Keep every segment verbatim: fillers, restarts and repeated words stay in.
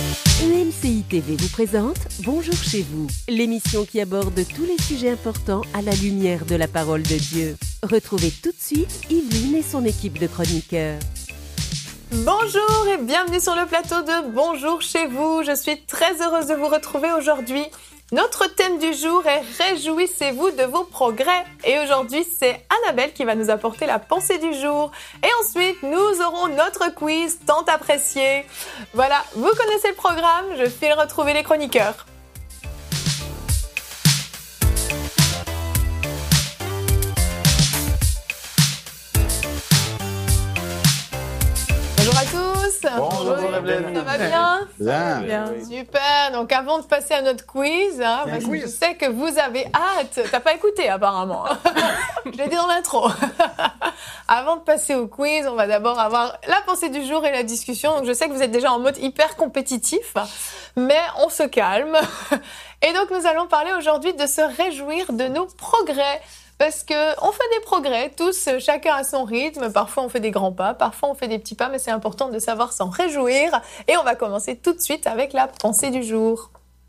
E M C I T V vous présente Bonjour chez vous, l'émission qui aborde tous les sujets importants à la lumière de la parole de Dieu. Retrouvez tout de suite Yveline et son équipe de chroniqueurs. Bonjour et bienvenue sur le plateau de Bonjour chez vous. Je suis très heureuse de vous retrouver aujourd'hui. Notre thème du jour est « Réjouissez-vous de vos progrès ». Et aujourd'hui, c'est Annabelle qui va nous apporter la pensée du jour. Et ensuite, nous aurons notre quiz tant apprécié. Voilà, vous connaissez le programme, je file retrouver les chroniqueurs. Bonjour à tous. Bonjour Evelyne. Ça va bien? Bien. Bien, super. Donc avant de passer à notre quiz, hein, parce que je sais que vous avez hâte. T'as pas écouté apparemment. Je l'ai dit dans l'intro. Avant de passer au quiz, on va d'abord avoir la pensée du jour et la discussion. Donc je sais que vous êtes déjà en mode hyper compétitif, mais on se calme. Et donc nous allons parler aujourd'hui de se réjouir de nos progrès. Parce que on fait des progrès, tous, chacun à son rythme. Parfois, on fait des grands pas, parfois, on fait des petits pas, mais c'est important de savoir s'en réjouir. Et on va commencer tout de suite avec la pensée du jour.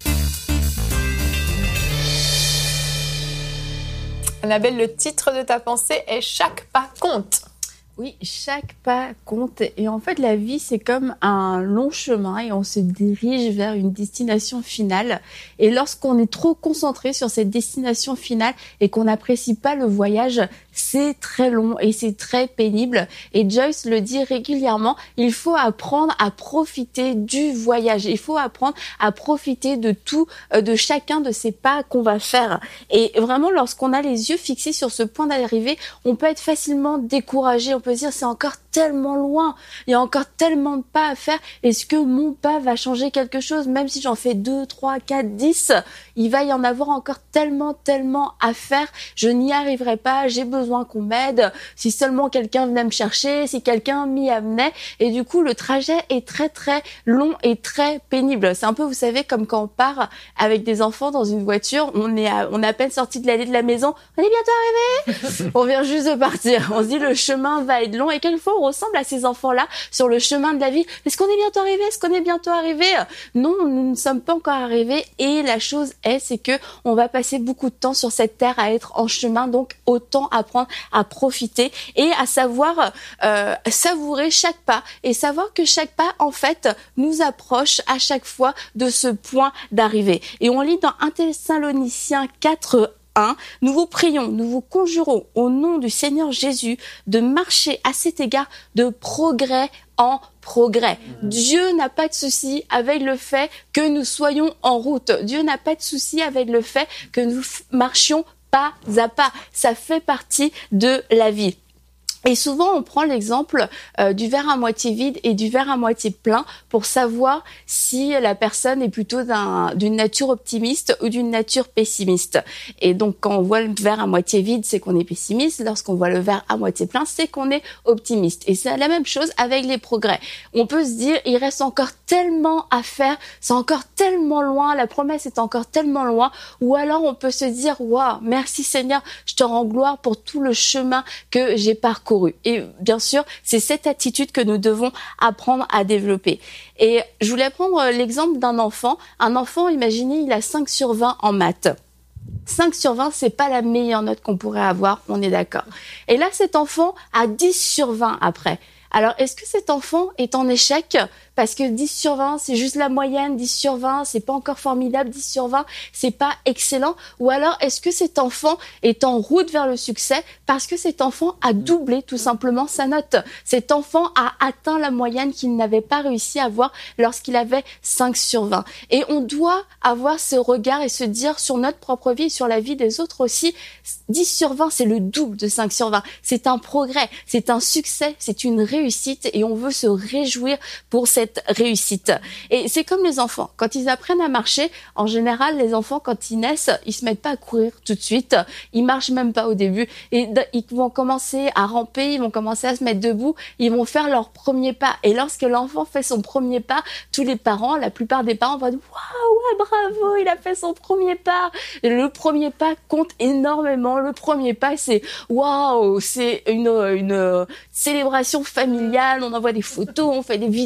Annabelle, le titre de ta pensée est « Chaque pas compte ». Oui, chaque pas compte. Et en fait, la vie, c'est comme un long chemin et on se dirige vers une destination finale. Et lorsqu'on est trop concentré sur cette destination finale et qu'on n'apprécie pas le voyage, c'est très long et c'est très pénible. Et Joyce le dit régulièrement, il faut apprendre à profiter du voyage. Il faut apprendre à profiter de tout, de chacun de ces pas qu'on va faire. Et vraiment, lorsqu'on a les yeux fixés sur ce point d'arrivée, on peut être facilement découragé. On peut se dire, c'est encore tellement loin. Il y a encore tellement de pas à faire. Est-ce que mon pas va changer quelque chose? Même si j'en fais deux, trois, quatre, dix, il va y en avoir encore tellement, tellement à faire. Je n'y arriverai pas. J'ai besoin qu'on m'aide. Si seulement quelqu'un venait me chercher, si quelqu'un m'y amenait. Et du coup, le trajet est très, très long et très pénible. C'est un peu, vous savez, comme quand on part avec des enfants dans une voiture. On est à, on est à peine sorti de l'allée de la maison. On est bientôt arrivé. On vient juste de partir. On se dit, le chemin va être long. Et quelquefois, on ressemble à ces enfants-là sur le chemin de la vie. Est-ce qu'on est bientôt arrivé? Est-ce qu'on est bientôt arrivé? Non, nous ne sommes pas encore arrivés. Et la chose est, c'est que on va passer beaucoup de temps sur cette terre à être en chemin. Donc, autant apprendre à profiter et à savoir euh, savourer chaque pas et savoir que chaque pas, en fait, nous approche à chaque fois de ce point d'arrivée. Et on lit dans un Thessaloniciens quatre, un, nous vous prions, nous vous conjurons au nom du Seigneur Jésus de marcher à cet égard de progrès en progrès. Dieu n'a pas de souci avec le fait que nous soyons en route. Dieu n'a pas de souci avec le fait que nous marchions pas à pas. Ça fait partie de la vie. Et souvent, on prend l'exemple euh, du verre à moitié vide et du verre à moitié plein pour savoir si la personne est plutôt d'un, d'une nature optimiste ou d'une nature pessimiste. Et donc, quand on voit le verre à moitié vide, c'est qu'on est pessimiste. Lorsqu'on voit le verre à moitié plein, c'est qu'on est optimiste. Et c'est la même chose avec les progrès. On peut se dire, il reste encore tellement à faire, c'est encore tellement loin, la promesse est encore tellement loin. Ou alors, on peut se dire, waouh, merci Seigneur, je te rends gloire pour tout le chemin que j'ai parcouru. Et bien sûr, c'est cette attitude que nous devons apprendre à développer. Et je voulais prendre l'exemple d'un enfant. Un enfant, imaginez, il a cinq sur vingt en maths. cinq sur vingt, c'est pas la meilleure note qu'on pourrait avoir, on est d'accord. Et là, cet enfant a dix sur vingt après. Alors, est-ce que cet enfant est en échec parce que dix sur vingt, c'est juste la moyenne, dix sur vingt, c'est pas encore formidable, dix sur vingt, c'est pas excellent? Ou alors, est-ce que cet enfant est en route vers le succès parce que cet enfant a doublé tout simplement sa note? Cet enfant a atteint la moyenne qu'il n'avait pas réussi à avoir lorsqu'il avait cinq sur vingt. Et on doit avoir ce regard et se dire sur notre propre vie et sur la vie des autres aussi, dix sur vingt, c'est le double de cinq sur vingt. C'est un progrès, c'est un succès, c'est une réussite et on veut se réjouir pour cette réussite. Et c'est comme les enfants. Quand ils apprennent à marcher, en général, les enfants, quand ils naissent, ils se mettent pas à courir tout de suite. Ils marchent même pas au début. Et ils vont commencer à ramper, ils vont commencer à se mettre debout, ils vont faire leur premier pas. Et lorsque l'enfant fait son premier pas, tous les parents, la plupart des parents vont dire « Waouh, ouais, bravo, il a fait son premier pas !» Le premier pas compte énormément. Le premier pas, c'est « Waouh, c'est une, une célébration familiale. On envoie des photos, on fait des vidéos,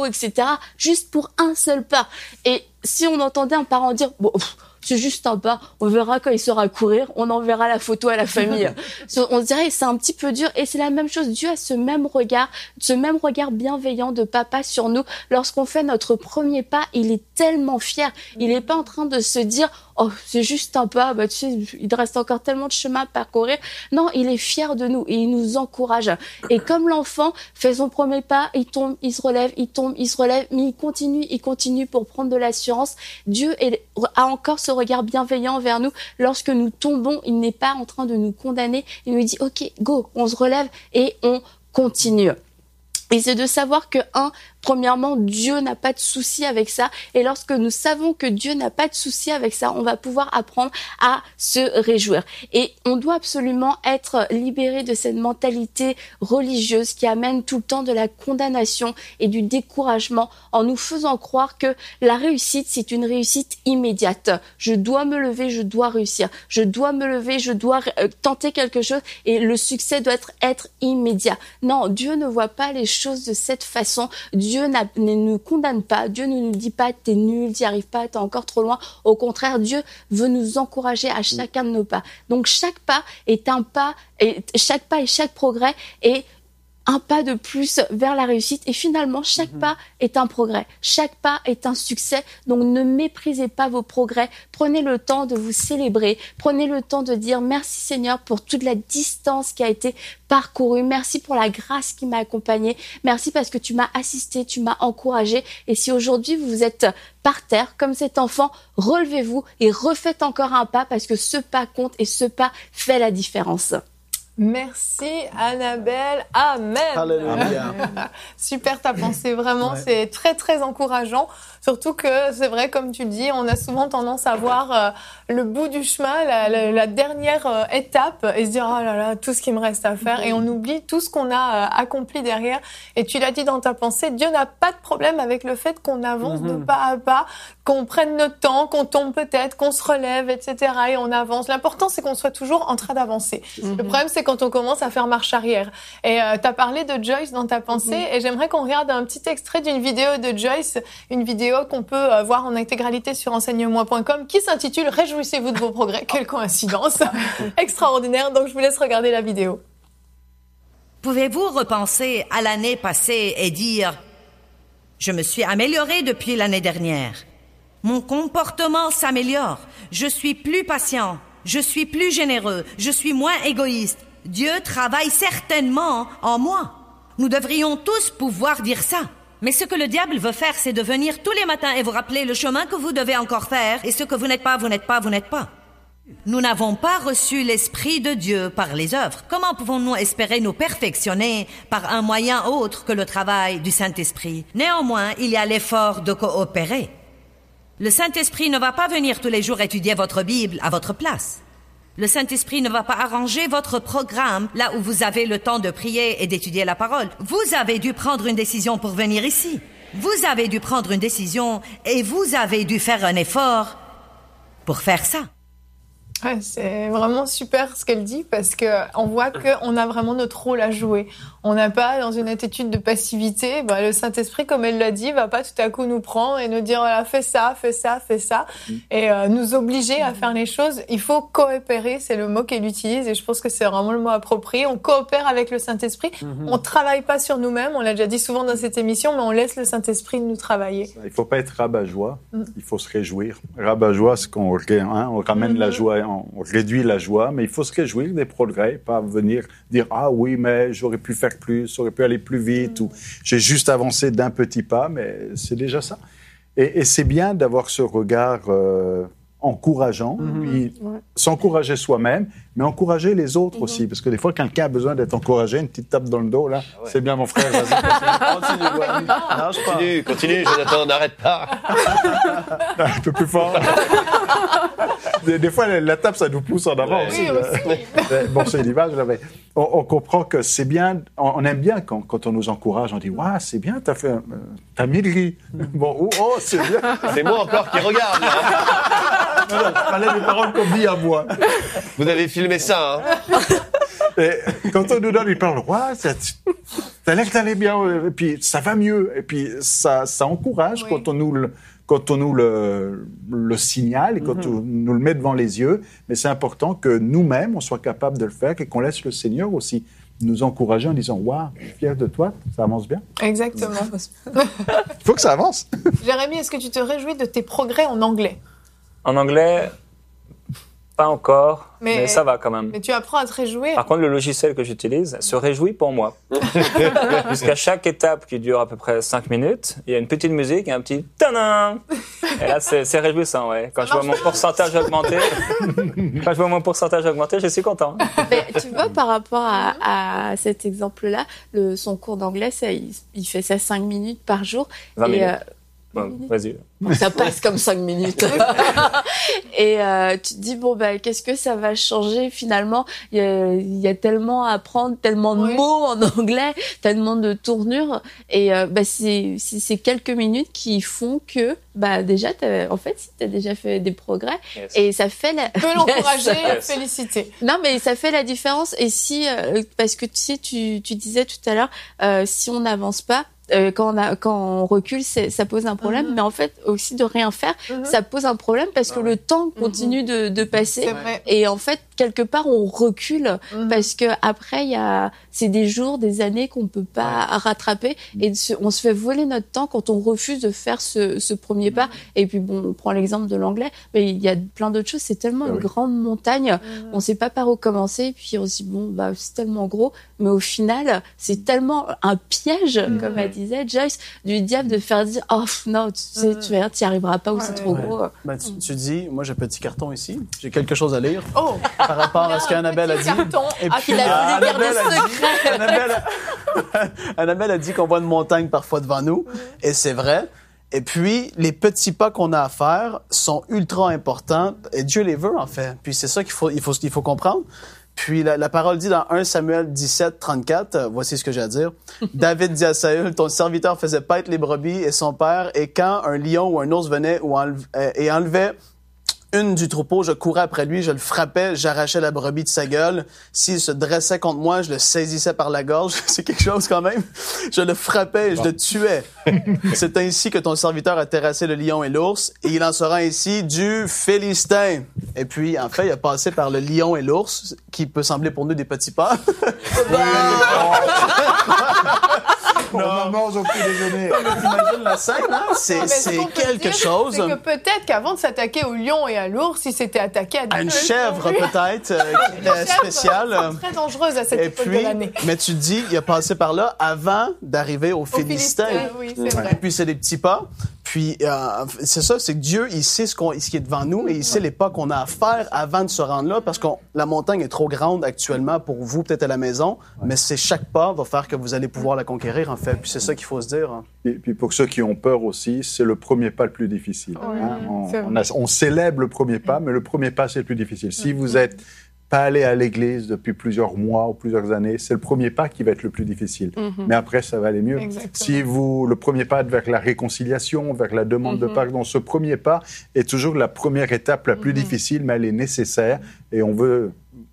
et cetera, juste pour un seul pas. Et si on entendait un parent dire, bon, pff, c'est juste un pas, on verra quand il saura courir, on enverra la photo à la famille. On se dirait, c'est un petit peu dur, et c'est la même chose. Dieu a ce même regard, ce même regard bienveillant de papa sur nous. Lorsqu'on fait notre premier pas, il est tellement fier. Il est pas en train de se dire, oh, c'est juste un pas, bah, tu sais, il reste encore tellement de chemin à parcourir. Non, il est fier de nous et il nous encourage. Et comme l'enfant fait son premier pas, il tombe, il se relève, il tombe, il se relève, mais il continue, il continue pour prendre de l'assurance. Dieu est, a encore ce regard bienveillant envers nous. Lorsque nous tombons, il n'est pas en train de nous condamner. Il nous dit, OK, go, on se relève et on continue. Et c'est de savoir que, un, premièrement, Dieu n'a pas de souci avec ça. Et lorsque nous savons que Dieu n'a pas de souci avec ça, on va pouvoir apprendre à se réjouir. Et on doit absolument être libéré de cette mentalité religieuse qui amène tout le temps de la condamnation et du découragement en nous faisant croire que la réussite, c'est une réussite immédiate. Je dois me lever, je dois réussir. Je dois me lever, je dois euh, tenter quelque chose et le succès doit être, être immédiat. Non, Dieu ne voit pas les choses de cette façon. Dieu Dieu ne nous condamne pas. Dieu ne nous dit pas t'es nul, t'y arrives pas, t'es encore trop loin. Au contraire, Dieu veut nous encourager à chacun de nos pas. Donc chaque pas est un pas, et chaque pas et chaque progrès est un pas de plus vers la réussite. Et finalement, chaque mmh. pas est un progrès. Chaque pas est un succès. Donc, ne méprisez pas vos progrès. Prenez le temps de vous célébrer. Prenez le temps de dire merci Seigneur pour toute la distance qui a été parcourue. Merci pour la grâce qui m'a accompagnée. Merci parce que tu m'as assisté, tu m'as encouragé. Et si aujourd'hui vous êtes par terre, comme cet enfant, relevez-vous et refaites encore un pas parce que ce pas compte et ce pas fait la différence. Merci Annabelle, amen. Alléluia. Super ta pensée, vraiment, ouais. C'est très très encourageant. Surtout que c'est vrai, comme tu le dis, on a souvent tendance à voir euh, le bout du chemin, la, la, la dernière euh, étape, et se dire oh là là, tout ce qu'il me reste à faire, et on oublie tout ce qu'on a euh, accompli derrière. Et tu l'as dit dans ta pensée, Dieu n'a pas de problème avec le fait qu'on avance mm-hmm. de pas à pas, qu'on prenne notre temps, qu'on tombe peut-être, qu'on se relève, et cetera. Et on avance. L'important, c'est qu'on soit toujours en train d'avancer. Mm-hmm. Le problème, c'est quand on commence à faire marche arrière. Et euh, tu as parlé de Joyce dans ta pensée, mm-hmm. et j'aimerais qu'on regarde un petit extrait d'une vidéo de Joyce, une vidéo qu'on peut euh, voir en intégralité sur enseigne moi point com, qui s'intitule « Réjouissez-vous de vos progrès ». Quelle coïncidence extraordinaire. Donc, je vous laisse regarder la vidéo. Pouvez-vous repenser à l'année passée et dire « Je me suis améliorée depuis l'année dernière. Mon comportement s'améliore. Je suis plus patient. Je suis plus généreux. Je suis moins égoïste. Dieu travaille certainement en moi. » Nous devrions tous pouvoir dire ça. Mais ce que le diable veut faire, c'est de venir tous les matins et vous rappeler le chemin que vous devez encore faire, et ce que vous n'êtes pas, vous n'êtes pas, vous n'êtes pas. Nous n'avons pas reçu l'Esprit de Dieu par les œuvres. Comment pouvons-nous espérer nous perfectionner par un moyen autre que le travail du Saint-Esprit? Néanmoins, il y a l'effort de coopérer. Le Saint-Esprit ne va pas venir tous les jours étudier votre Bible à votre place. Le Saint-Esprit ne va pas arranger votre programme là où vous avez le temps de prier et d'étudier la parole. Vous avez dû prendre une décision pour venir ici. Vous avez dû prendre une décision et vous avez dû faire un effort pour faire ça. Ouais, c'est vraiment super ce qu'elle dit parce que on voit qu'on a vraiment notre rôle à jouer. On n'a pas dans une attitude de passivité. Bah, le Saint-Esprit, comme elle l'a dit, va pas tout à coup nous prendre et nous dire voilà, fais ça, fais ça, fais ça, et euh, nous obliger à faire les choses. Il faut coopérer, c'est le mot qu'elle utilise, et je pense que c'est vraiment le mot approprié. On coopère avec le Saint-Esprit. Mm-hmm. On travaille pas sur nous-mêmes. On l'a déjà dit souvent dans cette émission, mais on laisse le Saint-Esprit nous travailler. Il faut pas être rabat-joie. Mm. Il faut se réjouir. Rabat-joie, c'est qu'on hein, on ramène mm-hmm. la joie. On réduit la joie, mais il faut se réjouir des progrès, pas venir dire « Ah oui, mais j'aurais pu faire plus, j'aurais pu aller plus vite, mmh. ou j'ai juste avancé d'un petit pas », mais c'est déjà ça. Et, et c'est bien d'avoir ce regard euh, encourageant, mmh. puis ouais. s'encourager soi-même, mais encourager les autres mmh. aussi, parce que des fois, quelqu'un a besoin d'être encouragé, une petite tape dans le dos, là, ah ouais. c'est bien mon frère, vas-y, continue. continue, non, je continue, continue, Jonathan, n'arrête pas. Un peu plus fort. Des, des fois, la, la tape, ça nous pousse en avant oui, aussi. aussi. Bon, c'est l'image, là, mais on, on comprend que c'est bien, on, on aime bien quand, quand on nous encourage, on dit « Waouh, c'est bien, t'as fait, euh, t'as mis le riz. » Bon, oh, oh, c'est bien. C'est moi encore qui regarde, là. Non, non, il fallait les paroles qu'on dit à moi. Vous avez filmé ça, hein. Et quand on nous donne une parole, « Waouh, t'as l'air d'aller bien, et puis ça va mieux, et puis ça, ça encourage oui. quand on nous le, quand on nous le, le signale et quand mm-hmm. on nous le met devant les yeux. Mais c'est important que nous-mêmes, on soit capable de le faire et qu'on laisse le Seigneur aussi nous encourager en disant « Waouh, je suis fier de toi, ça avance bien. » Exactement. Il faut que ça avance. Jérémy, est-ce que tu te réjouis de tes progrès en anglais? En anglais, pas encore, mais, mais ça va quand même. Mais tu apprends à te réjouir. Par contre, le logiciel que j'utilise se réjouit pour moi. Puisqu'à chaque étape qui dure à peu près cinq minutes, il y a une petite musique et un petit tadam. Et là, c'est, c'est réjouissant, ouais. Quand ça je vois mon pourcentage augmenter, quand je vois mon pourcentage augmenter, je suis content. Mais tu vois, par rapport à, à cet exemple-là, le, son cours d'anglais, ça, il, il fait ça cinq minutes par jour. vingt et, minutes. Euh, Bon, vas-y. Ça passe comme cinq minutes. Et euh, tu te dis, bon, bah, qu'est-ce que ça va changer finalement? Il y a, il y a tellement à apprendre, tellement de oui. mots en anglais, tellement de tournures. Et euh, bah, c'est, c'est ces quelques minutes qui font que, bah, déjà, t'as, en fait, tu as déjà fait des progrès. Yes. Et ça fait la... Tu peux l'encourager et yes. féliciter. Non, mais ça fait la différence. Et si, euh, parce que tu sais, tu, tu disais tout à l'heure, euh, si on n'avance pas, Euh, quand on a, quand on recule, c'est, ça pose un problème. Mm-hmm. Mais en fait, aussi de rien faire, mm-hmm. ça pose un problème parce que ah ouais. le temps continue mm-hmm. de, de passer. C'est vrai. Et en fait, quelque part, on recule mm-hmm. parce que après, il y a, c'est des jours, des années qu'on peut pas ouais. rattraper et se, on se fait voler notre temps quand on refuse de faire ce, ce premier pas. Mm-hmm. Et puis bon, on prend l'exemple de l'anglais, mais il y a plein d'autres choses. C'est tellement ah une oui. grande montagne, mm-hmm. on sait pas par où commencer. Puis on se dit bon, bah c'est tellement gros, mais au final, c'est tellement un piège, mm-hmm. comme elle disait Joyce, du diable de faire dire oh non, tu sais, mm-hmm. tu verras, tu y arriveras pas ou ouais, c'est trop ouais. gros. Ben, tu, tu dis, moi j'ai un petit carton ici, j'ai quelque chose à lire. Oh. Par rapport à ce qu'Annabelle a dit. Carton. Et ah, puis, a voulu garder secret. Annabelle, Annabelle a dit qu'on voit une montagne parfois devant nous, mm-hmm. et c'est vrai. Et puis, les petits pas qu'on a à faire sont ultra importants, et Dieu les veut, en fait. Puis c'est ça qu'il faut, il faut, il faut comprendre. Puis la, la parole dit dans un Samuel dix-sept, trente-quatre, euh, voici ce que j'ai à dire. David dit à Saül, ton serviteur faisait paître les brebis et son père, et quand un lion ou un ours venait ou enlevait, euh, et enlevait une du troupeau, je courais après lui, je le frappais, j'arrachais la brebis de sa gueule. S'il se dressait contre moi, je le saisissais par la gorge. C'est quelque chose quand même. Je le frappais et je le tuais. C'est ainsi que ton serviteur a terrassé le lion et l'ours, et il en sera ainsi du Philistin. Et puis, en fait, il a passé par le lion et l'ours, qui peut sembler pour nous des petits pas. On en mange au petit déjeuner. T'imagines la scène, hein? C'est, non, c'est quelque dire, chose. C'est que peut-être qu'avant de s'attaquer au lion et à l'ours, il s'était attaqué à, à une chèvre, peut-être, euh, qui était spéciale. C'est très dangereuse à cette et époque puis, de l'année. Mais tu te dis, il a passé par là avant d'arriver au Philistin. Oui, c'est vrai. Et puis, c'est des petits pas. Puis, euh, c'est ça, c'est que Dieu, il sait ce, qu'on, ce qui est devant nous et il sait les pas qu'on a à faire avant de se rendre là, parce que la montagne est trop grande actuellement pour vous, peut-être à la maison, ouais. mais c'est chaque pas va faire que vous allez pouvoir la conquérir, en fait. Puis c'est ça qu'il faut se dire. Hein. Et puis pour ceux qui ont peur aussi, c'est le premier pas le plus difficile. Ouais, hein. on, on, a, on célèbre le premier pas, mais le premier pas, c'est le plus difficile. Si vous êtes pas allé à l'église depuis plusieurs mois ou plusieurs années, c'est le premier pas qui va être le plus difficile. Mm-hmm. Mais après, ça va aller mieux. Exactement. Si vous, le premier pas vers la réconciliation, vers la demande mm-hmm. de pardon, ce premier pas est toujours la première étape la plus mm-hmm. difficile, mais elle est nécessaire et on veut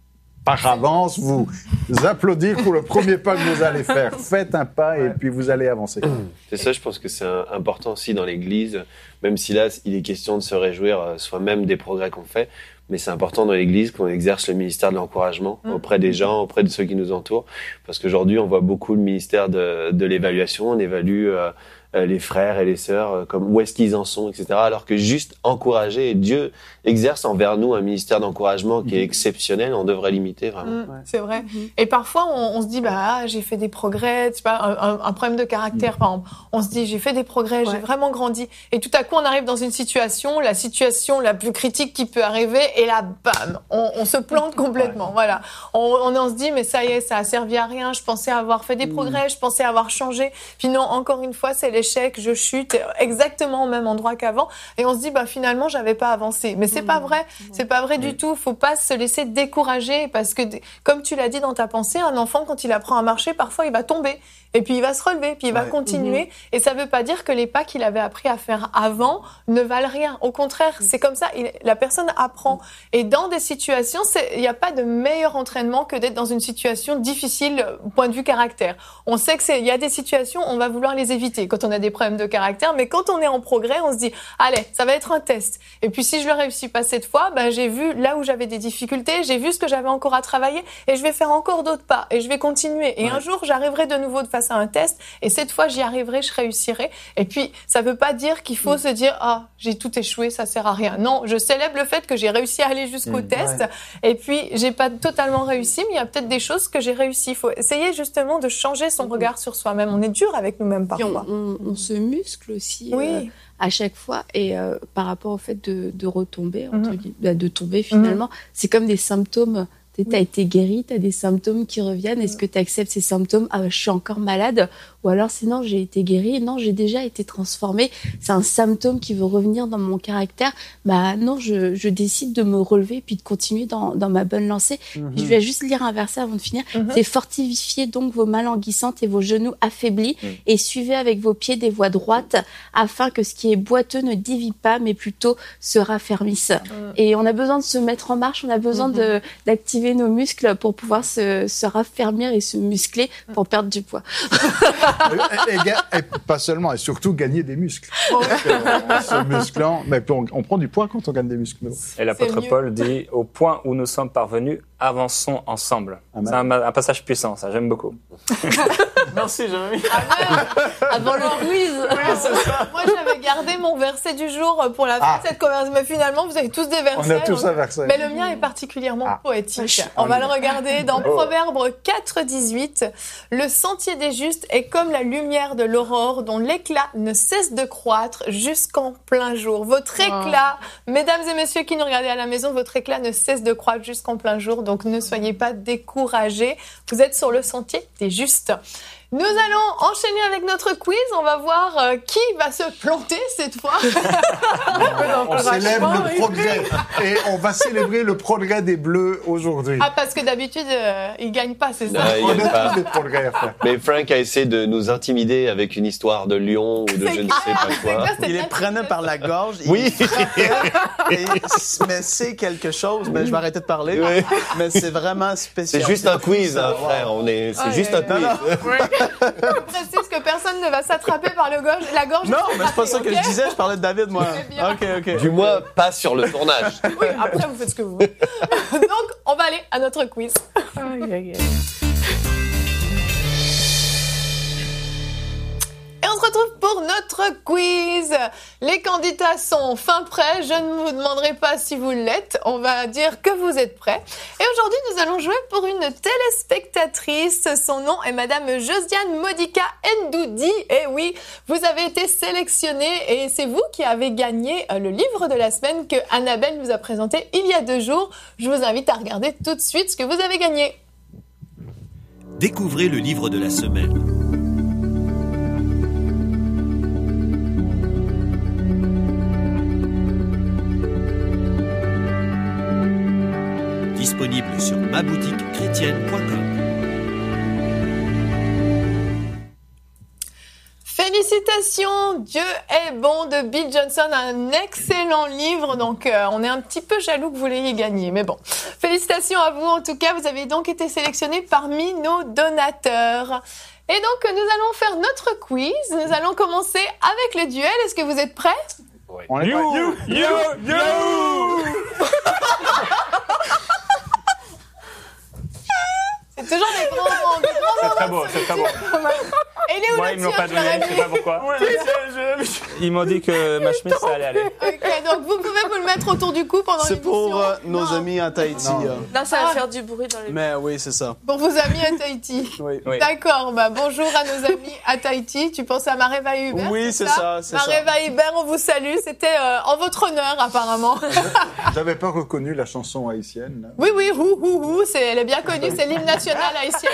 par avance vous applaudir pour le premier pas que vous allez faire. Faites un pas et puis vous allez avancer. C'est ça, je pense que c'est important aussi dans l'Église, même si là, il est question de se réjouir soi-même des progrès qu'on fait, mais c'est important dans l'Église qu'on exerce le ministère de l'encouragement auprès des gens, auprès de ceux qui nous entourent, parce qu'aujourd'hui, on voit beaucoup le ministère de, de l'évaluation, on évalue euh, les frères et les sœurs, comme où est-ce qu'ils en sont, et cetera. Alors que juste encourager, et Dieu exerce envers nous un ministère d'encouragement qui est exceptionnel, on devrait l'imiter vraiment. Mmh, ouais. C'est vrai. Mmh. Et parfois, on, on se dit, bah, ah, j'ai fait des progrès, tu sais pas, un, un problème de caractère, mmh. par exemple. On se dit, j'ai fait des progrès, ouais. j'ai vraiment grandi. Et tout à coup, on arrive dans une situation, la situation la plus critique qui peut arriver, et là, bam, on, on se plante complètement. Ouais. Voilà. On, on, on se dit, mais ça y est, ça a servi à rien. Je pensais avoir fait des mmh. progrès, je pensais avoir changé. Puis non, encore une fois, c'est l'échec, je chute exactement au même endroit qu'avant. Et on se dit, bah, finalement, j'avais pas avancé. Mais c'est mmh. pas vrai. C'est pas vrai mmh. du tout. Faut pas se laisser décourager parce que, comme tu l'as dit dans ta pensée, un enfant, quand il apprend à marcher, parfois, il va tomber. et puis il va se relever, puis il va Ouais. continuer. Mm-hmm. Et ça veut pas dire que les pas qu'il avait appris à faire avant ne valent rien. Au contraire, c'est comme ça, il, la personne apprend. Mm-hmm. Et dans des situations, il n'y a pas de meilleur entraînement que d'être dans une situation difficile au point de vue caractère. On sait que c'est, il y a des situations, on va vouloir les éviter quand on a des problèmes de caractère, mais quand on est en progrès, on se dit, allez, ça va être un test. Et puis si je le réussis pas cette fois, ben j'ai vu là où j'avais des difficultés, j'ai vu ce que j'avais encore à travailler, et je vais faire encore d'autres pas, et je vais continuer. Et ouais. un jour, j'arriverai de nouveau face à un test, et cette fois, j'y arriverai, je réussirai. Et puis, ça veut pas dire qu'il faut mmh. se dire, ah, j'ai tout échoué, ça sert à rien. Non, je célèbre le fait que j'ai réussi à aller jusqu'au mmh, test, ouais. et puis j'ai pas totalement réussi, mais il y a peut-être des choses que j'ai réussi. Il faut essayer justement de changer son mmh. regard sur soi-même. On est dur avec nous-mêmes parfois. On, on, on se muscle aussi. Oui. Euh, à chaque fois, et euh, par rapport au fait de, de retomber, entre mmh. de tomber finalement, mmh. c'est comme des symptômes. Tu as été guéri, tu as des symptômes qui reviennent. Est-ce que tu acceptes ces symptômes ? Ah, je suis encore malade. Ou alors, c'est non, j'ai été guéri. Non, j'ai déjà été transformée. C'est un symptôme qui veut revenir dans mon caractère. Bah non, je, je décide de me relever puis de continuer dans, dans ma bonne lancée. Mm-hmm. Je vais juste lire un verset avant de finir. Mm-hmm. C'est fortifiez donc vos mains languissantes et vos genoux affaiblis mm. et suivez avec vos pieds des voies droites afin que ce qui est boiteux ne divise pas, mais plutôt se raffermisse. Mm. Et on a besoin de se mettre en marche. On a besoin mm-hmm. de, d'activer nos muscles pour pouvoir se, se raffermir et se muscler pour perdre du poids. et, et, et pas seulement, et surtout gagner des muscles. En se musclant, mais on, on prend du poids quand on gagne des muscles. Et l'apôtre Paul dit, au point où nous sommes parvenus, avançons ensemble. Amen. C'est un, un passage puissant, ça, j'aime beaucoup. Merci, Jérémy. Avant le quiz. Oui, c'est ça. Moi, j'avais gardé mon verset du jour pour la fin ah. de cette conversation, mais finalement, vous avez tous des versets. On a tous un verset. Mais le mien est particulièrement ah. poétique. On va le regarder dans oh. Proverbes quatre, dix-huit. Le sentier des justes est comme la lumière de l'aurore dont l'éclat ne cesse de croître jusqu'en plein jour. Votre éclat, oh. mesdames et messieurs qui nous regardez à la maison, votre éclat ne cesse de croître jusqu'en plein jour. Donc ne soyez pas découragés. Vous êtes sur le sentier des justes. Nous allons enchaîner avec notre quiz. On va voir euh, qui va se planter cette fois. on célèbre le progrès. Et on va célébrer le progrès des Bleus aujourd'hui. Ah, parce que d'habitude, euh, ils ne gagnent pas, c'est ça? Non, on a pas. tous des progrès à faire. Mais Frank a essayé de nous intimider avec une histoire de lion ou de c'est je ne clair, sais pas quoi. Clair, il les prenait par la gorge. Oui. Et, mais c'est quelque chose. Mais je vais arrêter de parler. Oui. Mais c'est vraiment spécial. C'est juste un quiz, hein, frère. On est, c'est ah, juste un quiz. Je précise que personne ne va s'attraper par le gorge, la gorge. Non, mais c'est pas ça que okay? je disais. Je parlais de David, moi. Ok, ok. Du moins, pas sur le tournage. Oui, après, vous faites ce que vous voulez. Donc, on va aller à notre quiz. Okay, okay. Et on se retrouve pour notre quiz. Les candidats sont fin prêts. Je ne vous demanderai pas si vous l'êtes. On va dire que vous êtes prêts. Et aujourd'hui, nous allons jouer pour une téléspectatrice. Son nom est Madame Josiane Modica Ndoudi. Et oui, vous avez été sélectionnée et c'est vous qui avez gagné le livre de la semaine que Annabelle nous a présenté il y a deux jours. Je vous invite à regarder tout de suite ce que vous avez gagné. Découvrez le livre de la semaine. Disponible sur ma boutique chrétienne point com. Félicitations, Dieu est bon de Bill Johnson, un excellent livre, donc euh, on est un petit peu jaloux que vous l'ayez gagné, mais bon. Félicitations à vous, en tout cas, vous avez donc été sélectionnés parmi nos donateurs. Et donc, nous allons faire notre quiz, nous allons commencer avec le duel, est-ce que vous êtes prêts ? Oui. On est you, prêts. You, you, you, you. C'est toujours des grands mots, des grands C'est mots. très beau, c'est très beau. Et il est où Moi, le ils me l'ont tien, pas donné, je sais pas pourquoi. Ils m'ont dit que ma chemise, ça allait aller. Ok, donc vous pouvez vous le mettre autour du cou pendant c'est l'émission. C'est pour euh, nos non. amis à Tahiti. Non, euh. non ça va ah. faire du bruit dans les... Mais oui, c'est ça. Pour vos amis à Tahiti. Oui. Oui. D'accord, bah bonjour à nos amis à Tahiti. Tu penses à Mareva et Hubert? Oui, c'est ça, c'est ça. Mareva et Hubert, on vous salue. C'était euh, en votre honneur, apparemment. J'avais pas reconnu la chanson haïtienne. Là. Oui, oui, hou, hou, hou, c'est, elle est bien connue, c'est l'hymne national haïtien.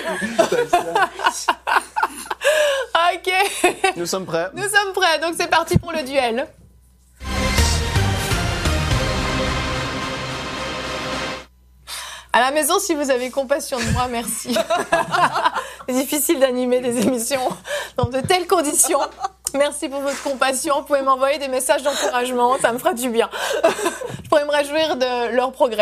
Ok. Nous sommes prêts. Nous sommes prêts, donc c'est parti pour le duel. À la maison, si vous avez compassion de moi, merci. C'est difficile d'animer des émissions dans de telles conditions. Merci pour votre compassion. Vous pouvez m'envoyer des messages d'encouragement, ça me fera du bien. Je pourrais me réjouir de leur progrès.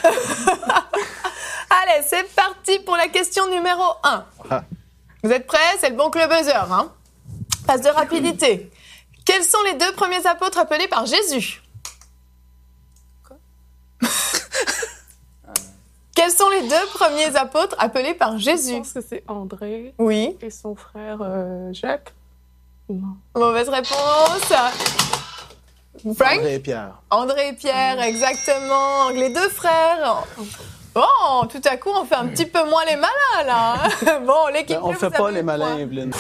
Allez, c'est parti pour la question numéro un. Vous êtes prêts? C'est le bon club buzzer, hein? Phase de rapidité. Quels sont les deux premiers apôtres appelés par Jésus? Quoi? Quels sont les deux premiers apôtres appelés par Jésus? Je pense que c'est André. Oui. Et son frère euh, Jacques. Non. Mauvaise réponse. Frank? André et Pierre. André et Pierre, exactement. Les deux frères. Bon, tout à coup, on fait un petit peu moins les malins, là. Bon, l'équipe Ben, on bleue, fait vous pas avez les le malins, point. Evelyne.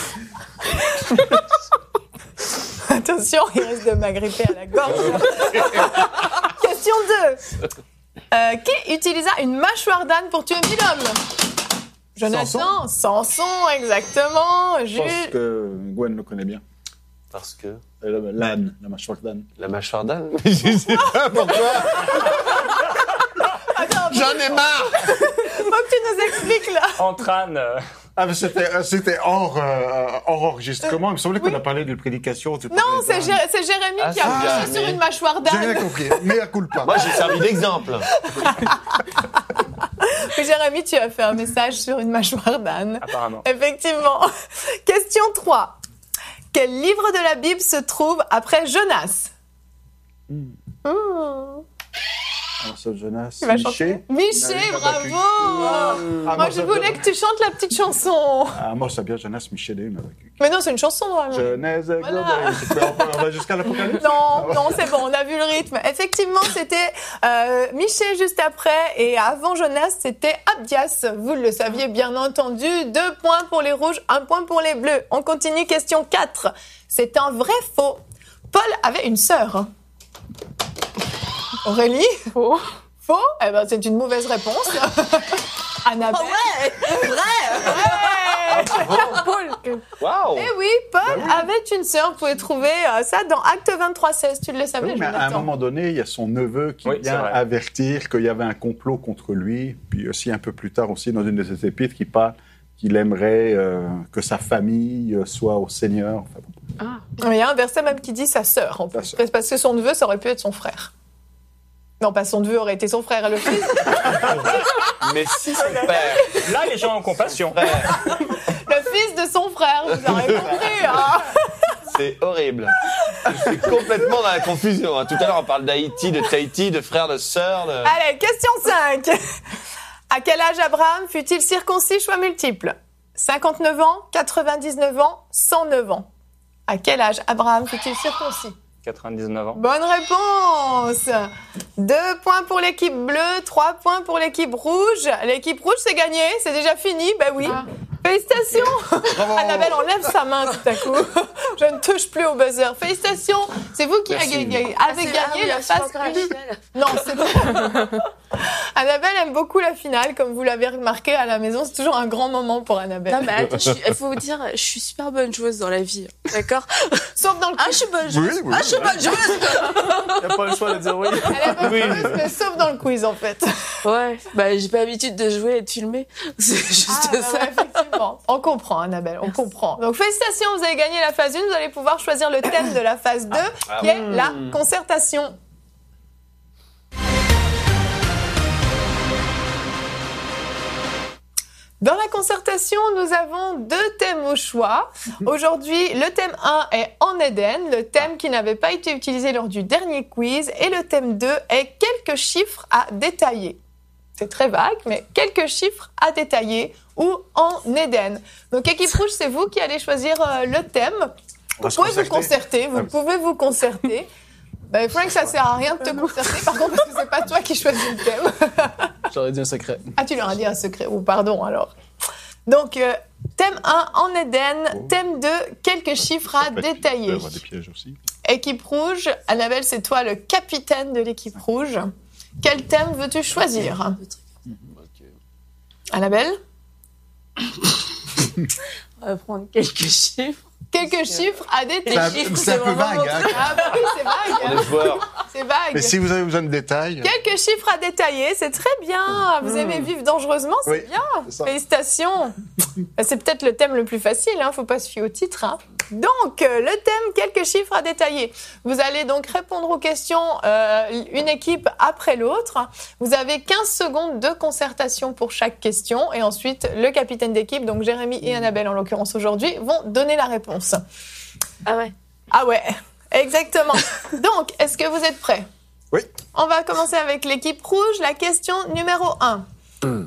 Attention, il risque de m'agripper à la gorge. Question deux. Euh, qui utilisa une mâchoire d'âne pour tuer mille hommes? Jonathan, Samson, exactement. Je Jules. pense que Gwen le connaît bien. Parce que Euh, L'âne, la mâchoire d'âne. la mâchoire d'âne. Je sais pas pourquoi. Attends, J'en ai marre. faut que tu nous expliques là. Entre ânes. euh, Ah, mais c'était, euh, c'était hors, euh, hors enregistrement. Il me semblait qu'on a parlé d'une prédication. tu Non, parlais c'est, d'âne. Jé- c'est Jérémy Ah, qui a c'est marché Jérémy. sur une mâchoire J'ai rien d'âne. compris. Mais à culpa. Moi, j'ai servi d'exemple. Oui, Jérémy, tu as fait un message sur une mâchoire d'âne. Apparemment. Effectivement. Question trois. Quel livre de la Bible se trouve après Jonas? Hmm. Mmh. Alors, ça, Jonas, Tu vas Miché. chanter Miché, Naïf bravo. Ah, Moi, moi, je ça voulais vient- que tu chantes la petite chanson. Ah, moi, ça vient Jonas, Miché, Naïf. Mais non, c'est une chanson, normalement. Genèse, Voilà. globale. Tu peux- On va jusqu'à l'Apocalypse? Non, non, c'est bon, on a vu le rythme. Effectivement, c'était euh, Miché juste après, et avant Jonas, c'était Abdias. Vous le saviez bien entendu. Deux points pour les rouges, un point pour les bleus. On continue, question quatre. C'est un vrai faux. Paul avait une sœur. Aurélie? Faux. Faux? Eh ben, c'est une mauvaise réponse. Annabelle? Ouais! Paul. Waouh. Eh oui, Paul avait une sœur. Vous pouvez trouver euh, ça dans Acte vingt-trois seize. Tu le savais, Oui, mais à un Jonathan? moment donné, il y a son neveu qui Oui, c'est vient vrai. avertir qu'il y avait un complot contre lui. Puis aussi un peu plus tard aussi dans une de ses épîtres qui parle qu'il aimerait euh, que sa famille euh, soit au Seigneur. Enfin, bon. Il y a un verset même qui dit sa sœur, en Sa plus. sœur. Parce que son neveu, ça aurait pu être son frère. Non, pas son neveu aurait été son frère. Le fils, Mais si son père, Là, les gens ont compassion. le fils de son frère, vous aurez compris. Hein. c'est horrible. Je suis complètement dans la confusion. hein. Tout à l'heure, on parle d'Haïti, de Tahiti, de frères, de sœurs. De... Allez, question cinq. À quel âge Abraham fut-il circoncis, choix multiple? cinquante-neuf ans, quatre-vingt-dix-neuf ans, cent neuf ans. À quel âge Abraham fut-il circoncis? quatre-vingt-dix-neuf ans. Bonne réponse. Deux points pour l'équipe bleue, trois points pour l'équipe rouge. L'équipe rouge, c'est gagné, c'est déjà fini. Ben oui. Ah. Félicitations. Annabelle enlève sa main tout à coup. Je ne touche plus au buzzer. Félicitations. C'est vous qui Merci. avez gagné, Ah, avez c'est- gagné ah oui, la je suis pas phase encore à la une. finale. Non, c'est bon. Annabelle aime beaucoup la finale, comme vous l'avez remarqué à la maison. C'est toujours un grand moment pour Annabelle. Non, mais attends, il faut vous dire, je suis super bonne joueuse dans la vie. D'accord? Sauf dans le Ah, je suis bonne joueuse. Oui, oui, ah, je suis oui. bonne joueuse. Il n'y a pas le choix de dire oui. Elle est bonne Oui. joueuse, mais sauf dans le quiz, en fait. Ouais, bah, j'ai pas l'habitude de jouer et de filmer. C'est juste Ah, bah ça. ouais, effectivement. On comprend, Annabelle, on comprend. Donc, félicitations, vous avez gagné la phase un. Vous allez pouvoir choisir le thème de la phase deux, Ah, qui est la concertation. Dans la concertation, nous avons deux thèmes au choix. Aujourd'hui, le thème un est en Éden, le thème qui n'avait pas été utilisé lors du dernier quiz, et le thème deux est quelques chiffres à détailler. C'est très vague, mais quelques chiffres à détailler ou en Éden. Donc, équipe rouge, c'est vous qui allez choisir euh, le thème. On va Vous se pouvez vous concerter. concerter, vous Ah oui. pouvez vous concerter. Ben, Frank, ça sert à rien de te concerter, par contre, parce que c'est pas toi qui choisis le thème. J'aurais dit un secret. Ah, tu leur as dit un secret, ou pardon alors. Donc, euh, thème un, en Éden. Thème deux, quelques chiffres à Ça peut être- Il peut y détailler. avoir des pièges aussi. Équipe rouge, Annabelle, c'est toi le capitaine de l'équipe rouge. Quel thème veux-tu choisir? Annabelle? On va prendre quelques chiffres. Quelques chiffres à C'est détailler. un, chiffres, c'est un c'est peu vraiment vague. Hein. Ah bah oui, c'est On vague. est joueurs. C'est c'est vague. Mais si vous avez besoin de détails... Quelques chiffres à détailler, c'est très bien. Vous aimez vivre dangereusement, c'est Oui, bien. c'est ça. Félicitations. C'est peut-être le thème le plus facile, hein. Faut pas se fier au titre. Hein. Donc, euh, le thème, quelques chiffres à détailler. Vous allez donc répondre aux questions, euh, une équipe après l'autre. Vous avez quinze secondes de concertation pour chaque question. Et ensuite, le capitaine d'équipe, donc Jérémy et Annabelle en l'occurrence aujourd'hui, vont donner la réponse. Ah ouais. Ah ouais, exactement. Donc, est-ce que vous êtes prêts? Oui. On va commencer avec l'équipe rouge. La question numéro un. Mm.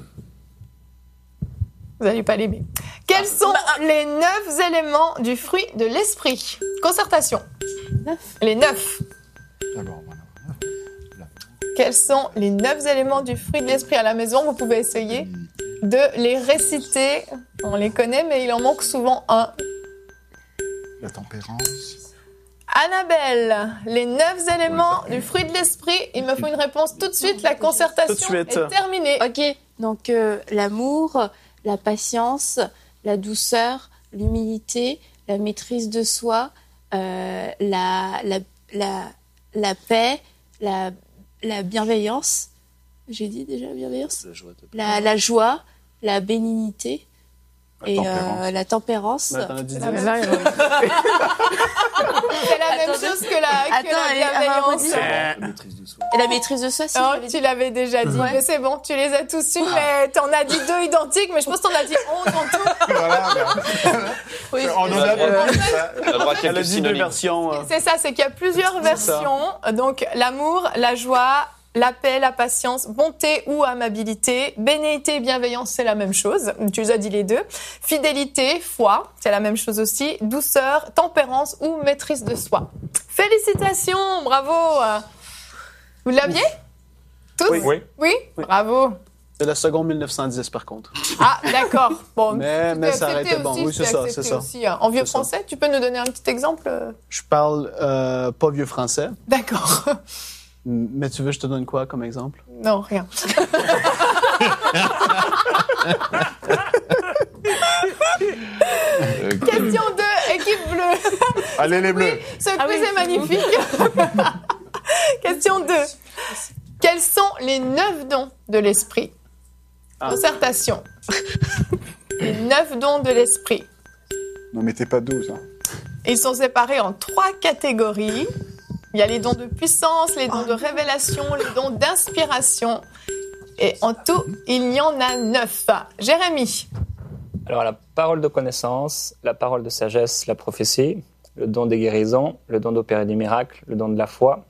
Vous n'allez pas l'aimer. Quels sont les neuf éléments du fruit de l'esprit? Concertation. Neuf. Les neuf. D'abord, voilà. Quels sont les neuf éléments du fruit de l'esprit? À la maison, vous pouvez essayer de les réciter. On les connaît, mais il en manque souvent un. La tempérance. Annabelle, les neuf éléments du fruit de l'esprit. Il me faut une réponse tout de suite. La concertation Tout de suite. est terminée. Ok, donc euh, l'amour, la patience, la douceur, l'humilité, la maîtrise de soi, euh, la, la, la, la paix, la, la bienveillance. J'ai dit déjà bienveillance? La joie de- La, la joie, la bénignité La et tempérance. euh, la tempérance. Ouais, t'en as dit la dix. même- C'est la même Attendez. chose que la, que Attends, la elle- elle m'a bienveillance. redit. La maîtrise de soi. Et la maîtrise de soi, si Oh, j'avais dit. tu l'avais déjà dit, mais c'est bon, tu les as tous eus, mais t'en as dit deux identiques, mais je pense que t'en as dit onze en tout. Voilà, Oui, on en a Euh, beaucoup. ça. On a le droit à Elle a quelques dit deux synonymes. versions. euh. C'est ça, c'est qu'il y a plusieurs C'est ça. versions. Donc, l'amour, la joie, la paix, la patience, bonté ou amabilité, bénéité et bienveillance, c'est la même chose. Tu les as dit les deux. Fidélité, foi, c'est la même chose aussi. Douceur, tempérance ou maîtrise de soi. Félicitations, bravo. Vous l'aviez? Tous? Oui. Oui. Oui? Oui. Bravo. C'est la seconde mille neuf cent dix, par contre. Ah, d'accord. Bon, Mais- mais c'est ça aurait accepté été bon. aussi, Oui, c'est c'est ça, accepté c'est ça. aussi, hein. En vieux C'est ça. français, tu peux nous donner un petit exemple? Je parle euh, pas vieux français, D'accord. mais tu veux que je te donne quoi comme exemple? Non, rien. Question deux, équipe bleue. Allez, les bleus. Ce Ah quiz oui. est magnifique. Question deux. Quels sont les neuf dons de l'esprit? Ah. Concertation. Les neuf dons de l'esprit. N'en mettez pas douze. Hein. Ils sont séparés en trois catégories. Il y a les dons de puissance, les dons de révélation, les dons d'inspiration. Et en tout, il y en a neuf. Jérémy. Alors, la parole de connaissance, la parole de sagesse, la prophétie, le don des guérisons, le don d'opérer des miracles, le don de la foi,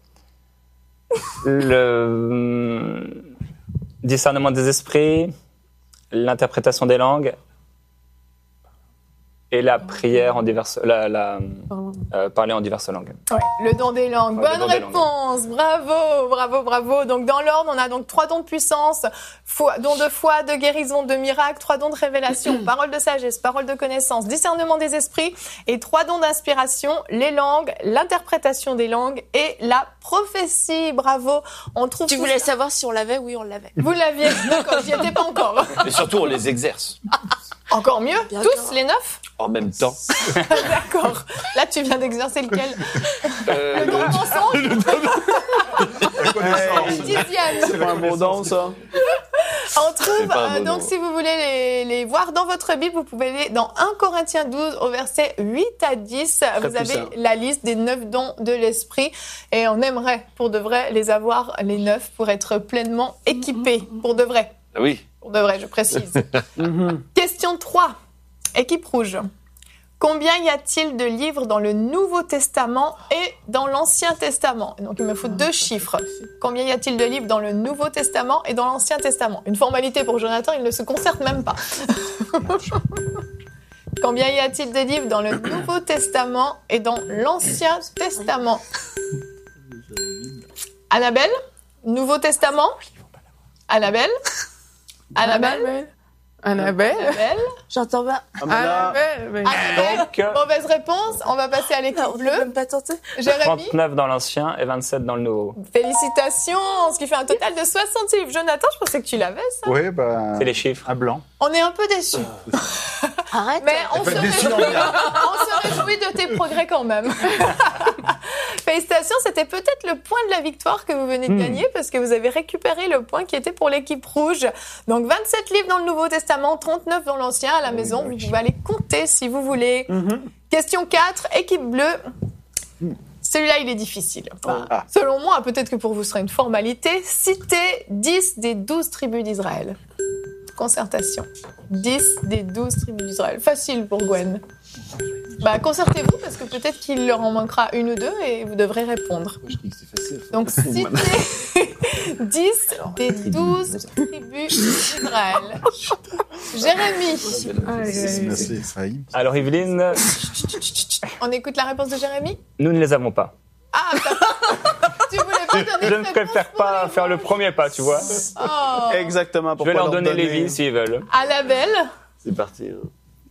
le hum, discernement des esprits, l'interprétation des langues et la prière en diverses, la, la, euh, parler en diverses langues. Ouais, le don des langues. Ouais, le Bonne don des langues. réponse. Bravo, bravo, bravo. Donc, dans l'ordre, on a donc trois dons de puissance, foi, don de foi, de guérison, de miracle, trois dons de révélation, parole de sagesse, parole de connaissance, discernement des esprits et trois dons d'inspiration, les langues, l'interprétation des langues et la prophétie. Bravo. On trouve Tu tout voulais ça. savoir si on l'avait? Oui, on l'avait. Vous l'aviez. D'accord, j'y étais pas encore. Et surtout, on les exerce Encore mieux. Bien Tous, sûr. les neuf? en même temps. D'accord. Là, tu viens d'exercer lequel? Euh, Le don de mensonge? Hey, Dixième. c'est pas un bon don, ça? On trouve, C'est pas un euh, bon donc nom. si vous voulez les, les voir dans votre Bible, vous pouvez aller dans un Corinthiens douze au verset huit à dix. Vous avez puissant. la liste des neuf dons de l'esprit et on aimerait pour de vrai les avoir, les neuf, pour être pleinement équipés, pour de vrai. ah oui. Pour de vrai, je précise. Question trois, équipe rouge. Combien y a-t-il de livres dans le Nouveau Testament et dans l'Ancien Testament? Donc, il me faut deux chiffres. Combien y a-t-il de livres dans le Nouveau Testament et dans l'Ancien Testament? Une formalité pour Jonathan, il ne se concerte même pas. Combien y a-t-il de livres dans le Nouveau Testament et dans l'Ancien Testament? Annabelle? Nouveau Testament? Annabelle? Annabelle? Annabelle. Annabelle? J'entends pas. Ah, mais là, Annabelle. mais- Annabelle? Donc, euh, Mauvaise réponse, on va passer à l'équipe On peut bleue. même pas tenter. Jérémy, trente-neuf dans l'ancien et vingt-sept dans le nouveau. félicitations, ce qui fait un total de soixante livres. Jonathan, je pensais que tu l'avais, ça. Oui, ben. C'est les chiffres. Un blanc. On est un peu déçus, Arrête. mais on se, Faites des réjouit, silences. on se réjouit de tes progrès quand même. Félicitations, c'était peut-être le point de la victoire que vous venez de Hmm. gagner parce que vous avez récupéré le point qui était pour l'équipe rouge. Donc vingt-sept livres dans le Nouveau Testament, trente-neuf dans l'Ancien. À la Oui, maison, oui. vous pouvez aller compter si vous voulez. Mhm. Question quatre, équipe bleue. Celui-là, il est difficile. Enfin, Ah. Selon moi, peut-être que pour vous, ce sera une formalité. Citez dix des douze tribus d'Israël. Concertation. dix des douze tribus d'Israël. Facile pour Gwen. Bah, concertez-vous parce que peut-être qu'il leur en manquera une ou deux et vous devrez répondre. Je dis que c'est facile. Donc, citez dix des douze tribus d'Israël. Jérémy. Merci, Ephraïm. Alors, Yveline, On écoute la réponse de Jérémy? nous ne les avons pas. Ah, t'as- tu voulais pas donner Je de ne réponse préfère pour pas les faire le rouges. premier pas, tu vois. Oh. Exactement. Je vais Pourquoi leur donner les donner- vies s'ils veulent. Annabelle. C'est parti. hein.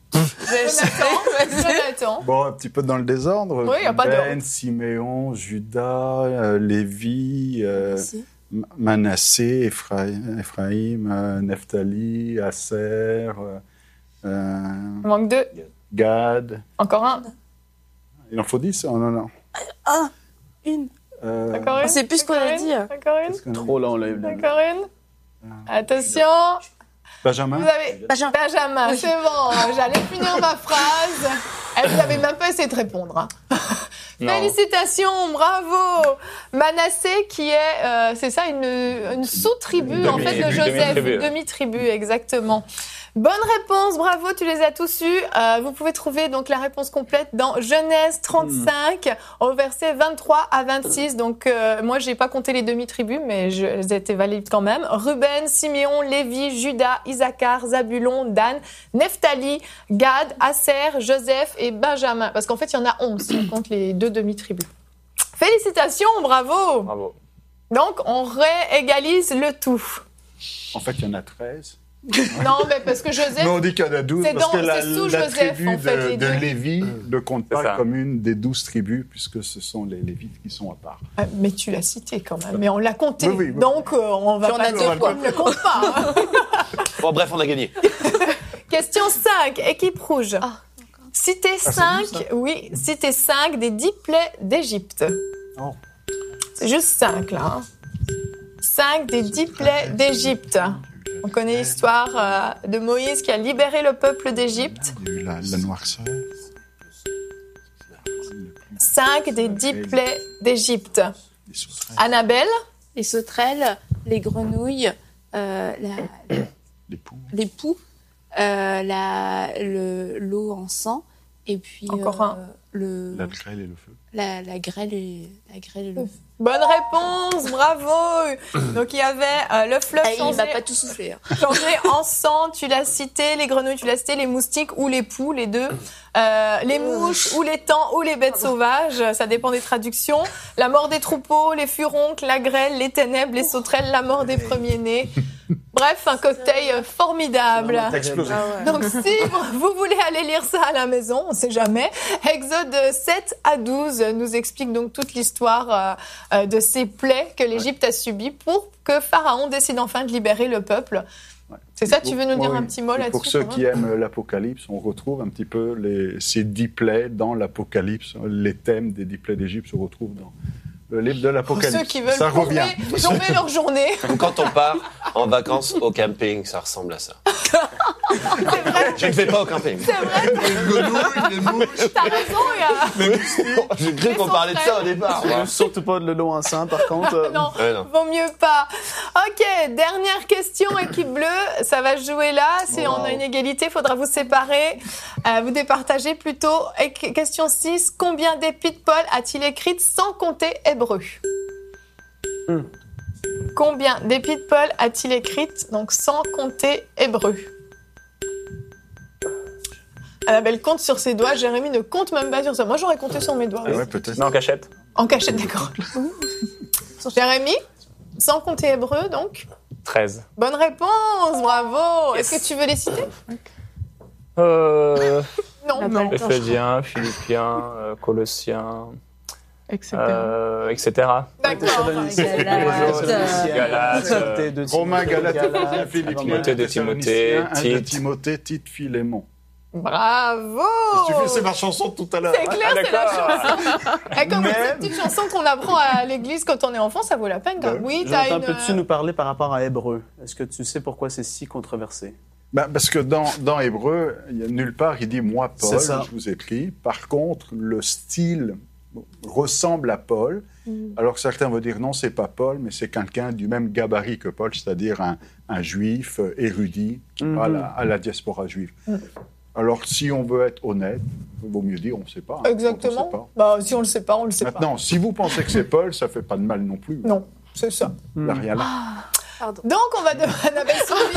Jonathan. Jonathan. Bon, un petit peu dans le désordre. Oui, y a pas Ben, d'ordre. Siméon, Judas, euh, Lévi, euh, Merci. M- Manassé, Ephraïm, Ephraïm, euh, Nephtali, Asser, euh, euh, Il manque deux. Gad. Encore un. Il en faut dix? Oh, non, non. Ah, une. Euh, Encore une. On sait plus ce qu'on Encore a une. dit. Encore une. qu'est-ce qu'on a Trop long, là. Evelyne. Encore une. Attention. Benjamin? Vous avez Benjamin. Benjamin, Oui. c'est bon. J'allais finir ma phrase. Elle vous avez même pas essayé de répondre. hein. Non. Félicitations, bravo. Manassé qui est, euh, c'est ça, une, une sous-tribu Demi- en fait de Joseph, demi-tribu. une demi-tribu exactement. Bonne réponse, bravo, tu les as tous eus. Euh, vous pouvez trouver donc la réponse complète dans Genèse trente-cinq au verset vingt-trois à vingt-six. Donc euh, moi j'ai pas compté les demi-tribus, mais je, elles étaient valides quand même. Ruben, Siméon, Lévi, Judas, Issachar, Zabulon, Dan, Nephtali, Gad, Asser, Joseph et Benjamin. Parce qu'en fait il y en a onze si on compte les deux demi-tribus. Félicitations, bravo. Bravo. Donc on réégalise le tout. En fait, il y en a treize. Non, mais parce que Joseph. Mais on dit qu'il y en a douze C'est parce dans- que la, c'est sous la Joseph, tribu en fait, de, les de deux. Lévi ne compte C'est pas ça. comme une des douze tribus puisque ce sont les Lévites qui sont à part. Ah, mais tu l'as cité quand même, mais on l'a compté. Oui, oui, oui. Donc euh, on va Puis on pas a le- deux on fois. ne le compte pas. hein. Bon, bref, on a gagné. Question cinq, équipe rouge. Ah, Citez c'est cinq, nous, ça oui, citez cinq des dix plaies d'Égypte. Oh. C'est juste cinq là. Hein. cinq des dix plaies d'Égypte. On connaît l'histoire euh, de Moïse qui a libéré le peuple d'Égypte. Il y a eu la, la noirceur. cinq des dix plaies d'Égypte. Les sauterelles, Annabelle, les sauterelles, les grenouilles, euh, la- les poux. les poux, euh, la, le, l'eau en sang, et puis Encore euh, un. le, La grêle et le feu. la, la grêle et la grêle et le feu. bonne réponse, bravo. Donc il y avait euh, le fleuve Ah, il changé. m'a pas tout soufflé. hein. Changé en sang, tu l'as cité, les grenouilles, tu l'as cité, les moustiques ou les poux, les deux. Euh, les mouches ou les tans ou les bêtes sauvages, ça dépend des traductions. La mort des troupeaux, les furoncles, la grêle, les ténèbres, les sauterelles, la mort des premiers-nés. Bref, un cocktail formidable. Explosif. Donc si vous voulez aller lire ça à la maison, on sait jamais, Exode sept à douze nous explique donc toute l'histoire euh, euh, de ces plaies que l'Égypte a subies pour que Pharaon décide enfin de libérer le peuple. Ouais. C'est ça, tu veux nous Oui, dire oui. un petit mot Et là-dessus Pour ceux quand qui même aiment l'Apocalypse, on retrouve un petit peu les, ces dix plaies dans l'Apocalypse. Les thèmes des dix plaies d'Égypte se retrouvent dans le livre de Pour l'Apocalypse. ceux qui veulent Ça plomber, revient. plomber leur journée. Donc, quand on part en vacances au camping, ça ressemble à ça. Je ne vais pas au camping. C'est vrai, Les grenouilles, les mouches. t'as raison, il y a... J'ai cru qu'on parlait de ça au départ. moi. Surtout pas de l'eau en sang, par contre. euh, Non, Ouais, non. vaut mieux pas. Ok, dernière question, équipe bleue. Ça va se jouer là. Si on a une égalité, il faudra vous séparer, euh, vous départager plutôt. Et que- question six. Combien d'épîtres Paul a-t-il écrites sans compter hébreu Hmm. Combien d'épîtres Paul a-t-il écrites donc sans compter hébreu? Annabelle compte sur ses doigts. Jérémy ne compte même pas sur ça. Moi, j'aurais compté sur mes doigts. Ah ouais, peut-être. Non, en cachette. En cachette, d'accord. Jérémy, sans compter hébreu, donc. treize. Bonne réponse, bravo. Est-ce que tu veux les citer? Euh, Non. La balle. Éphésiens, Philippiens, euh, Colossiens, et cetera. euh, et cetera. D'accord. Galates, euh, Galates, Timothée, deux Romains, Timothée, Galates, Galates, Philippiens, Timothée, de Timothée, Thessaloniciens, un de Tite. Timothée, Tite, Philémon. Bravo! Tu fais, c'est ma chanson de tout à l'heure. C'est clair, Ah, c'est la d'accord. chanson. Et comme Mais- cette petite chanson qu'on apprend à l'église quand on est enfant, ça vaut la peine. Quand... Ouais. Oui, t'as Jonathan, une... peux-tu nous parler par rapport à Hébreu? Est-ce que tu sais pourquoi c'est si controversé? Ben, parce que dans, dans Hébreu, il y a nulle part il dit « Moi, Paul, C'est ça. je vous écris ». Par contre, le style ressemble à Paul, alors que certains vont dire « Non, c'est pas Paul, mais c'est quelqu'un du même gabarit que Paul, c'est-à-dire un, un juif euh, érudit qui Mhm. parle à, à la diaspora juive Mhm. ». Alors, si on veut être honnête, il vaut mieux dire « On ne sait pas hein, ». Exactement. On sait pas. Bah, si on le sait pas, on le sait Maintenant, si vous pensez que c'est Paul, ça fait pas de mal non plus. pas. Non, c'est ça. Il n'y a rien là. Donc, on va demander à Annabelle Soubi.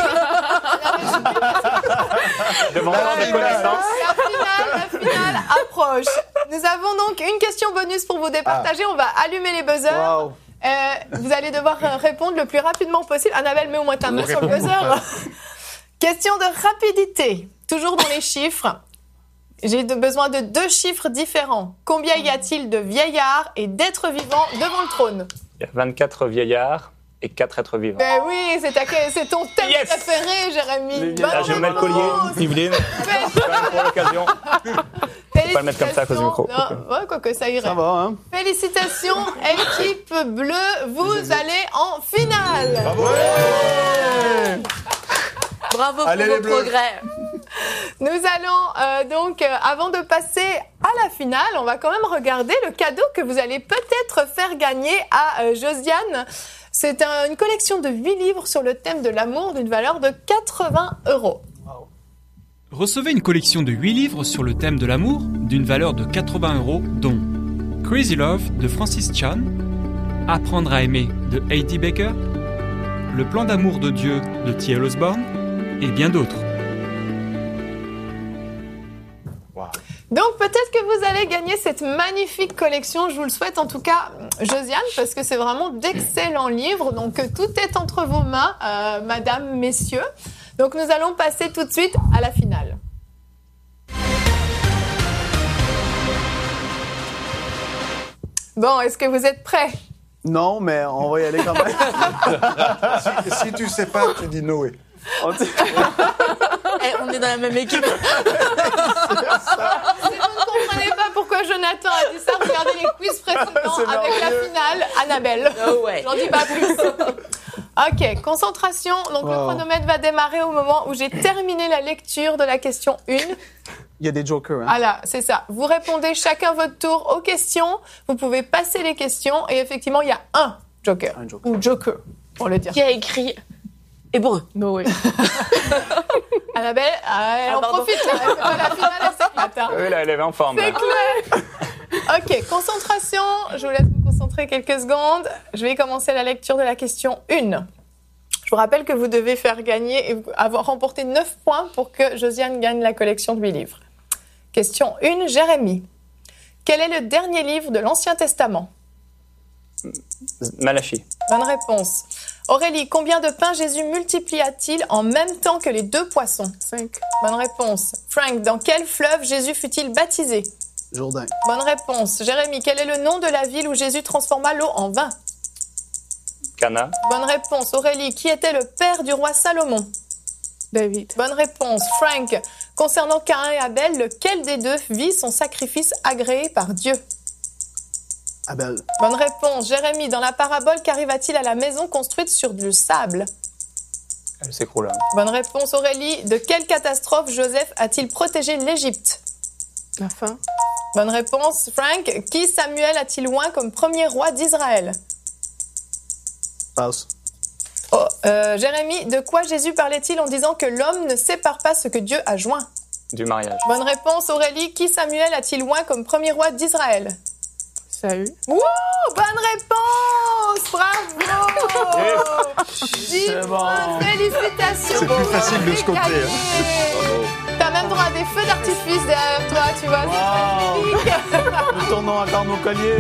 Demandant des connaissances. La finale, la finale approche. Nous avons donc une question bonus pour vous départager. On va allumer les buzzers. Wow! Euh, vous allez devoir euh, répondre le plus rapidement possible. Annabelle, mets au moins ta main sur le buzzer. Question de rapidité. Toujours dans les chiffres. J'ai de- besoin de deux chiffres différents. Combien y a-t-il de vieillards et d'êtres vivants devant le trône? Il y a vingt-quatre vieillards et quatre êtres vivants. Ben oui, c'est, ta- c'est ton thème Yes. préféré, Jérémy. Les Bonne vieillards. Là, je mets le collier, réponse. Yveline, pour l'occasion. Félicitations. pas le mettre comme ça à cause du micro. Non, ouais, quoi que ça irait. Ça va, hein? Félicitations, équipe bleue, vous allez en finale. Bravo Allez, pour les vos Bleus. progrès. Nous allons euh, donc, euh, avant de passer à la finale, on va quand même regarder le cadeau que vous allez peut-être faire gagner à euh, Josiane. C'est un- une collection de huit livres sur le thème de l'amour d'une valeur de quatre-vingts euros. Recevez une collection de huit livres sur le thème de l'amour d'une valeur de quatre-vingts euros, dont Crazy Love de Francis Chan, Apprendre à aimer de Heidi Baker, Le plan d'amour de Dieu de T L Osborne et bien d'autres. Donc peut-être que vous allez gagner cette magnifique collection, je vous le souhaite en tout cas, Josiane, parce que c'est vraiment d'excellents livres. Donc euh, tout est entre vos mains, euh, madame, messieurs. Donc nous allons passer tout de suite à la finale. Bon, est-ce que vous êtes prêts? Non, mais on va y aller quand même. si, si tu sais pas, tu dis Noé. On dit- Eh, on est dans la même équipe. Si vous ne comprenez pas pourquoi Jonathan a dit ça, regardez les quiz précédents C'est avec la merveilleux. finale, Annabelle. No way. J'en dis pas plus. Ok, concentration. Donc le Wow. chronomètre va démarrer au moment où j'ai terminé la lecture de la question un. Il y a des jokers, hein? Voilà, c'est ça. Vous répondez chacun votre tour aux questions. Vous pouvez passer les questions et effectivement, il y a un joker. Un joker. Ou joker, pour le dire. Qui a écrit Hébreu? Noé. Annabelle, ah, elle Ah, en pardon. profite. Là. Elle fait pas la finale, elle s'éclate. Hein. Oui, là, elle est en forme. C'est là. clair. Ok, concentration. Je vous laisse vous concentrer quelques secondes. Je vais commencer la lecture de la question un. Je vous rappelle que vous devez faire gagner et avoir remporté neuf points pour que Josiane gagne la collection de huit livres. Question un, Jérémie. Quel est le dernier livre de l'Ancien Testament? Malachie. Bonne réponse. Aurélie, combien de pains Jésus multiplia-t-il en même temps que les deux poissons? Cinq. Bonne réponse. Frank, dans quel fleuve Jésus fut-il baptisé? Jourdain. Bonne réponse. Jérémy, quel est le nom de la ville où Jésus transforma l'eau en vin? Cana. Bonne réponse. Aurélie, qui était le père du roi Salomon? David. Bonne réponse. Frank, concernant Caïn et Abel, lequel des deux vit son sacrifice agréé par Dieu? Abel. Bonne réponse. Jérémy, dans la parabole, qu'arriva-t-il à la maison construite sur du sable? Elle s'écroule. hein. Bonne réponse. Aurélie, de quelle catastrophe Joseph a-t-il protégé l'Égypte? La fin. Bonne réponse. Frank, qui Samuel a-t-il oint comme premier roi d'Israël? Passe. Oh, euh, Jérémy, de quoi Jésus parlait-il en disant que l'homme ne sépare pas ce que Dieu a joint? Du mariage. Bonne réponse. Aurélie, qui Samuel a-t-il oint comme premier roi d'Israël? Saül. Wouh, bonne réponse! Bravo! dix C'est bon. points, félicitations! C'est plus facile de Vous ce côté, avez hein. gagné. T'as même droit à des feux d'artifice derrière toi, tu vois. Wow. C'est magnifique. Nous tournons encore nos colliers.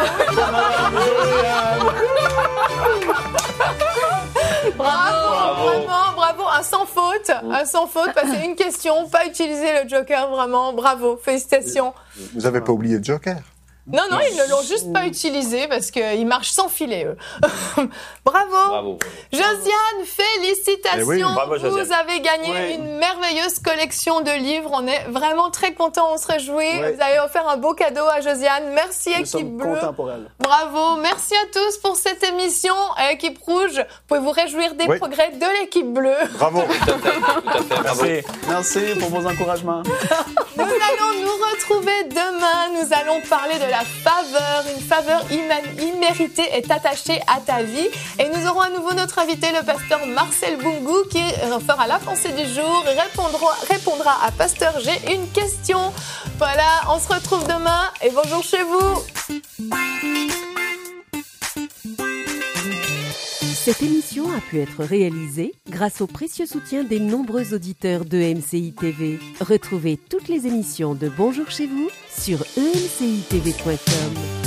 Bravo, vraiment, bravo, un sans faute, un sans faute, passer une question, pas utiliser le joker, vraiment, bravo, félicitations. Vous avez pas oublié le Joker? Non, non, ils ne l'ont juste pas utilisé parce qu'ils marchent sans filet, eux. Bravo. Bravo. Josiane, félicitations. Eh oui. Bravo, Josiane. Vous avez gagné Oui. une merveilleuse collection de livres. On est vraiment très contents, on se réjouit. Oui. Vous avez offert un beau cadeau à Josiane. Merci, Nous équipe sommes bleue. contents pour elle. Bravo. Merci à tous pour cette émission. Équipe rouge, vous pouvez vous réjouir des Oui. progrès de l'équipe bleue. Bravo. Tout à fait, tout à fait. Bravo. Merci. Merci pour vos encouragements. Nous allons nous retrouver demain. Nous allons parler de la faveur. Une faveur ima- imméritée est attachée à ta vie. Et nous aurons à nouveau notre invité, le pasteur Marcel Boungou, qui fera la pensée du jour et répondra, répondra à Pasteur G une question. Voilà, on se retrouve demain et bonjour chez vous. Cette émission a pu être réalisée grâce au précieux soutien des nombreux auditeurs de M C I T V. Retrouvez toutes les émissions de Bonjour chez vous sur e m c i t v point com.